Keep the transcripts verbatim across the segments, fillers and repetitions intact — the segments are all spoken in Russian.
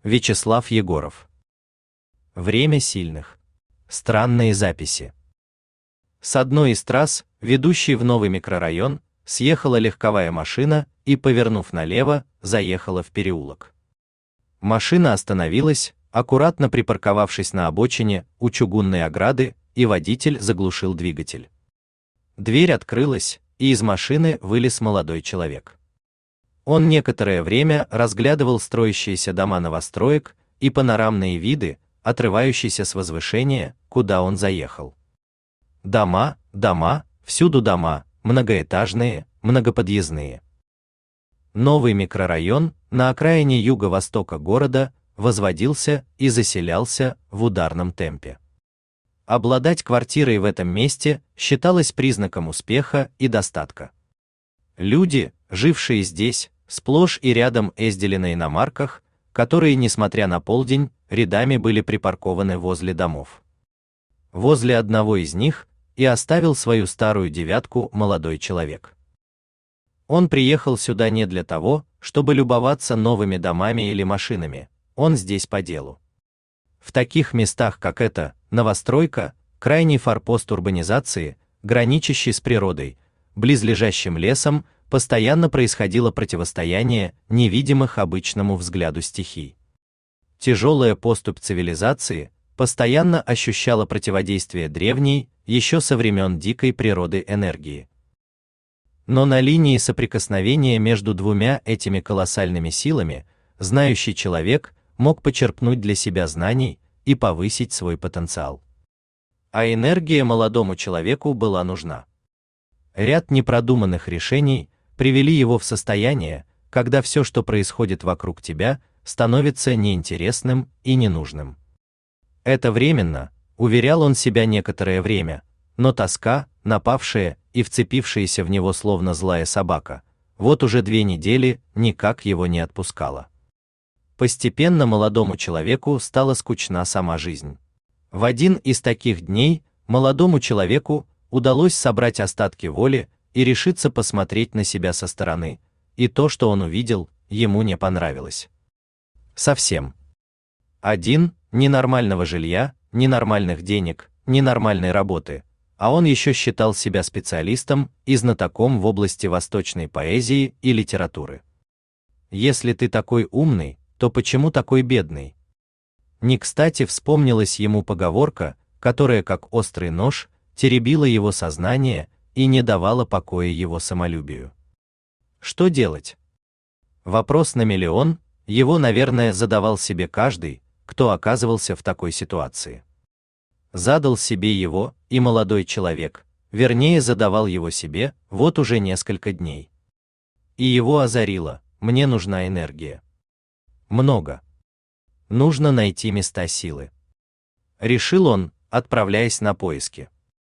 Вячеслав Егоров. Время сильных. Странные записи. С одной из трасс, ведущей в новый микрорайон, съехала легковая машина и, повернув налево, заехала в переулок. Машина остановилась, аккуратно припарковавшись на обочине у чугунной ограды, и водитель заглушил двигатель. Дверь открылась, и из машины вылез молодой человек. Он некоторое время разглядывал строящиеся дома новостроек и панорамные виды, отрывающиеся с возвышения, куда он заехал. Дома, дома, всюду дома, многоэтажные, многоподъездные. Новый микрорайон на окраине юго-востока города возводился и заселялся в ударном темпе. Обладать квартирой в этом месте считалось признаком успеха и достатка. Люди, жившие здесь, сплошь и рядом ездили на иномарках, которые, несмотря на полдень, рядами были припаркованы возле домов. Возле одного из них и оставил свою старую девятку молодой человек. Он приехал сюда не для того, чтобы любоваться новыми домами или машинами, он здесь по делу. В таких местах, как это, новостройка, крайний форпост урбанизации, граничащий с природой, близлежащим лесом, постоянно происходило противостояние невидимых обычному взгляду стихий. Тяжелая поступь цивилизации постоянно ощущала противодействие древней, еще со времен дикой природы энергии. Но на линии соприкосновения между двумя этими колоссальными силами знающий человек мог почерпнуть для себя знаний и повысить свой потенциал. А энергия молодому человеку была нужна. Ряд непродуманных решений привели его в состояние, когда все, что происходит вокруг тебя, становится неинтересным и ненужным. Это временно, уверял он себя некоторое время, но тоска, напавшая и вцепившаяся в него словно злая собака, вот уже две недели никак его не отпускала. Постепенно молодому человеку стала скучна сама жизнь. В один из таких дней молодому человеку удалось собрать остатки воли и решиться посмотреть на себя со стороны, и то, что он увидел, ему не понравилось. Совсем. Один, ни нормального жилья, ни нормальных денег, ни нормальной работы, а он еще считал себя специалистом и знатоком в области восточной поэзии и литературы. Если ты такой умный, то почему такой бедный? Не кстати вспомнилась ему поговорка, которая, как острый нож, теребила его сознание и не давала покоя его самолюбию. Что делать? Вопрос на миллион, его, наверное, задавал себе каждый, кто оказывался в такой ситуации. Задал себе его и молодой человек, вернее, задавал его себе вот уже несколько дней. И его озарило: мне нужна энергия. Много. Нужно найти места силы. Решил он, отправляясь на поиски.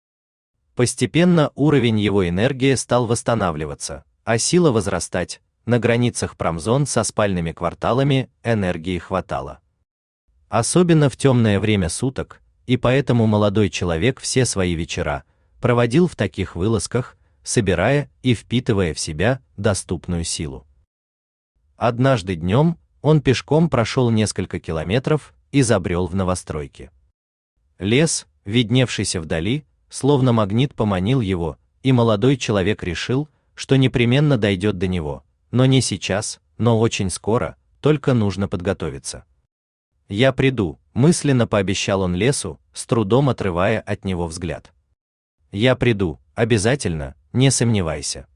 Постепенно уровень его энергии стал восстанавливаться, а сила возрастать. На границах промзон со спальными кварталами энергии хватало. Особенно в темное время суток, и поэтому молодой человек все свои вечера проводил в таких вылазках, собирая и впитывая в себя доступную силу. Однажды днем он пешком прошел несколько километров и забрел в новостройки. Лес, видневшийся вдали, словно магнит поманил его, и молодой человек решил, что непременно дойдет до него, но не сейчас, но очень скоро, только нужно подготовиться. «Я приду», — мысленно пообещал он лесу, с трудом отрывая от него взгляд. «Я приду, обязательно, не сомневайся».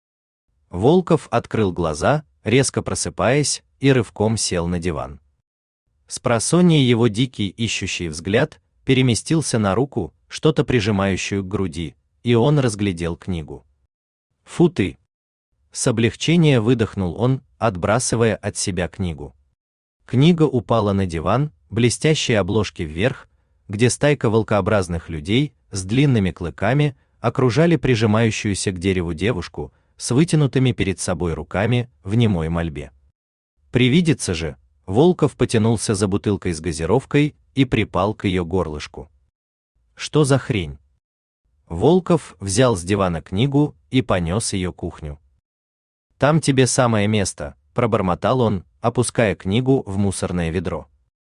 Волков открыл глаза, резко просыпаясь, и рывком сел на диван. Спросонья его дикий ищущий взгляд переместился на руку, что-то прижимающую к груди, и он разглядел книгу. «Фу ты!» С облегчением выдохнул он, отбрасывая от себя книгу. Книга упала на диван, блестящие обложки вверх, где стайка волкообразных людей с длинными клыками окружали прижимающуюся к дереву девушку с вытянутыми перед собой руками в немой мольбе. Привидится же, Волков потянулся за бутылкой с газировкой и припал к ее горлышку. Что за хрень? Волков взял с дивана книгу и понес ее в кухню. «Там тебе самое место», — пробормотал он, опуская книгу в мусорное ведро.